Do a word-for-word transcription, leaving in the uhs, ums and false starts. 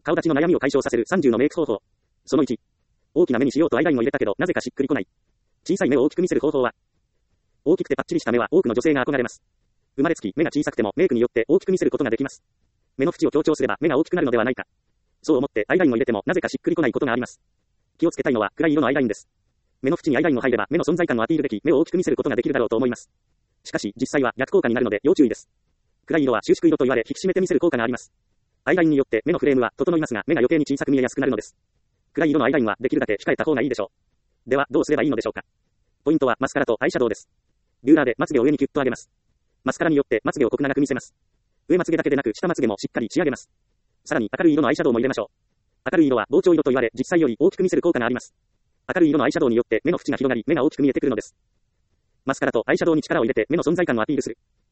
顔立ちの悩みを解消させるさんじゅうのメイク方法。そのいち。大きな目にしようとアイラインを入れたけど、なぜかしっくりこない。小さい目を大きく見せる方法は、大きくてパッチリした目は多くの女性が憧れます。生まれつき目が小さくてもメイクによって大きく見せることができます。目の縁を強調すれば目が大きくなるのではないか。そう思ってアイラインを入れてもなぜかしっくりこないことがあります。気をつけたいのは暗い色のアイラインです。目の縁にアイラインを入れば目の存在感をアピールでき、目を大きく見せることができるだろうと思います。しかし実際は逆効果になるので要注意です。暗い色は収縮色と言われ引き締めて見せる効果があります。アイラインによって目のフレームは整いますが目が余計に小さく見えやすくなるのです。暗い色のアイラインはできるだけ控えた方がいいでしょう。ではどうすればいいのでしょうか。ポイントはマスカラとアイシャドウです。ビューラーでまつげを上にキュッと上げます。マスカラによってまつげを濃く長く見せます。上まつげだけでなく下まつげもしっかり仕上げます。さらに明るい色のアイシャドウも入れましょう。明るい色は膨張色と言われ実際より大きく見せる効果があります。明るい色のアイシャドウによって目の縁が広がり目が大きく見えてくるのです。マスカラとアイシャドウに力を入れて目の存在感をアピールする。